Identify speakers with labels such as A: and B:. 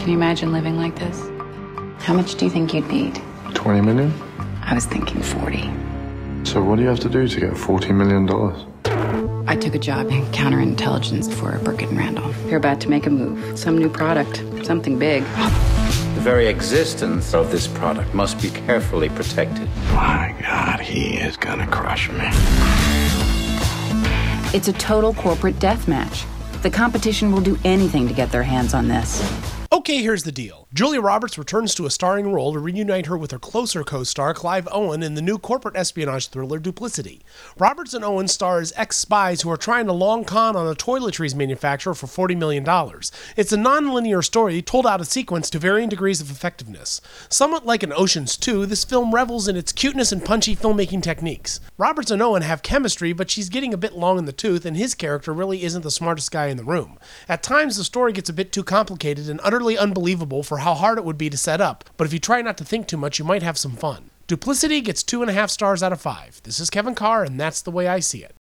A: Can you imagine living like this? How much do you think you'd need?
B: 20 million?
A: I was thinking 40.
B: So what do you have to do to get $40 million?
A: I took a job in counterintelligence for Burkett and Randall. They're about to make a move. Some new product. Something big.
C: The very existence of this product must be carefully protected.
B: My God, he is gonna crush me.
A: It's a total corporate death match. The competition will do anything to get their hands on this.
D: Okay, here's the deal. Julia Roberts returns to a starring role to reunite her with her closer co-star Clive Owen in the new corporate espionage thriller Duplicity. Roberts and Owen star as ex-spies who are trying to long con on a toiletries manufacturer for $40 million. It's a non-linear story told out of sequence to varying degrees of effectiveness. Somewhat like an Ocean's 2, this film revels in its cuteness and punchy filmmaking techniques. Roberts and Owen have chemistry, but she's getting a bit long in the tooth, and his character really isn't the smartest guy in the room. At times, the story gets a bit too complicated and utterly unbelievable for how hard it would be to set up, but if you try not to think too much, you might have some fun. Duplicity gets 2.5 stars out of 5. This is Kevin Carr, and that's the way I see it.